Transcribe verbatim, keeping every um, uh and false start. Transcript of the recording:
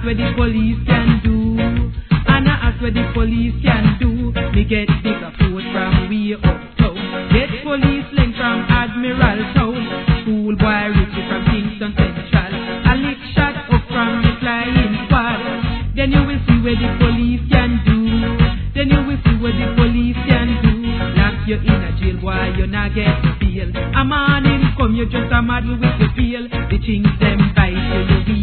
ask what the police can do. And I ask what the police can do. Me get bigger food from way uptown. Get police link from Admiral Town. Schoolboy Richie from Kingston Central. A lick shot up from the flying squad. Then you will see what the police can do. Then you will see what the police can do. Lock you in a jail, boy, you not get bail. A morning come, you just a model with your feel. The things them bite you, you